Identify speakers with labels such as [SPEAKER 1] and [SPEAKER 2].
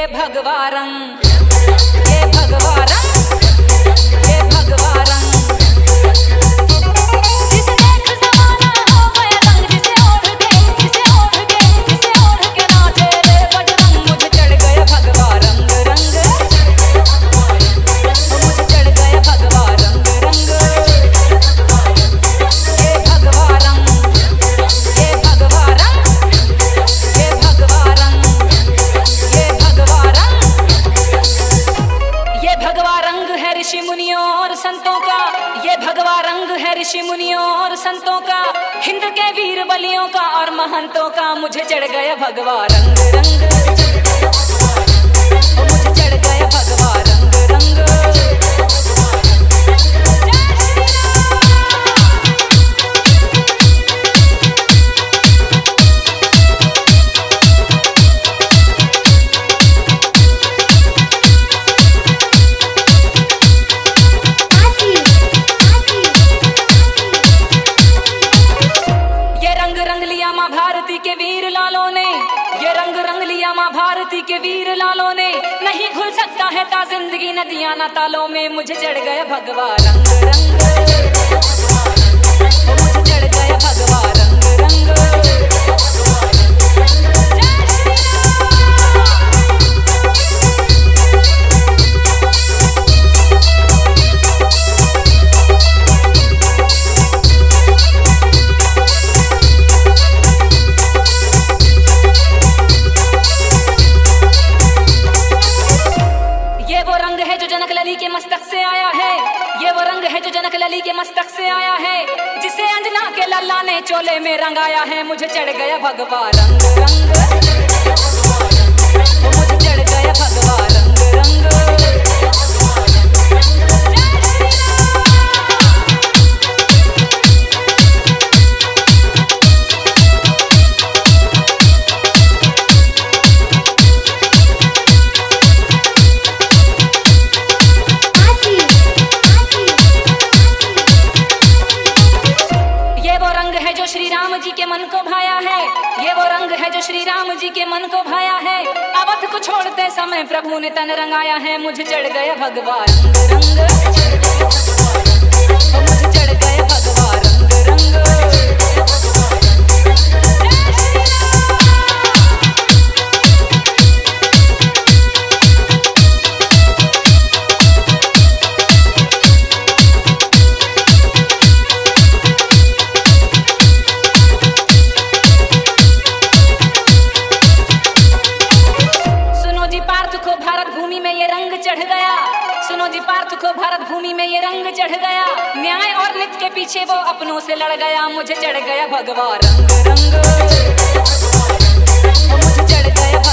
[SPEAKER 1] भगवा रंग, ये भगवा रंग, ये भगवा रंग। जिसे देख जमाना हो गया रंग, जिसे ओढ़ के, जिसे ओढ़ के, जिसे ओढ़ के नाचे रे बजरंग। मुझे चढ़ गया भगवा रंग रंग, मुझे चढ़ गया भगवा रंग रंग। ये भगवा रंग, ये भगवा रंग, ये भगवा रंग, ये भगवा रंग। ये भगवा रंग है ऋषि मुनियों और संतों का, ये भगवा रंग है ऋषि मुनियों और संतों का, हिंद के वीर बलियों का और महंतों का। मुझे चढ़ गया भगवा रंग रंग, मुझे चढ़ गया भगवा रंग रंग। भारती के वीर लालों ने, ये रंग रंग लिया माँ भारती के वीर लालों ने। नहीं घुल सकता है ता जिंदगी नदियां ना तालों में। मुझे चढ़ गया भगवा रंग रंग, मुझे चढ़ गया भगवा रंग रंग। ये वो रंग है जो जनक लली के मस्तक से आया है, ये वो रंग है जो जनक लली के मस्तक से आया है, जिसे अंजना के लल्ला ने चोले में रंगाया है। मुझे चढ़ गया भगवा रंग रंग, मुझे चढ़ गया भगवा रंग रंग। श्री राम जी के मन को भाया है, ये वो रंग है जो श्री राम जी के मन को भाया है। अवध को छोड़ते समय प्रभु ने तन रंगाया है। मुझे चढ़ गया भगवा रंग रंग, मुझे चढ़ गया भगवा रंग रंग। सुनो जी पार्थ को भारत भूमि में ये रंग चढ़ गया। न्याय और नित्य के पीछे वो अपनों से लड़ गया। मुझे चढ़ गया भगवा रंग रंग, मुझे चढ़ गया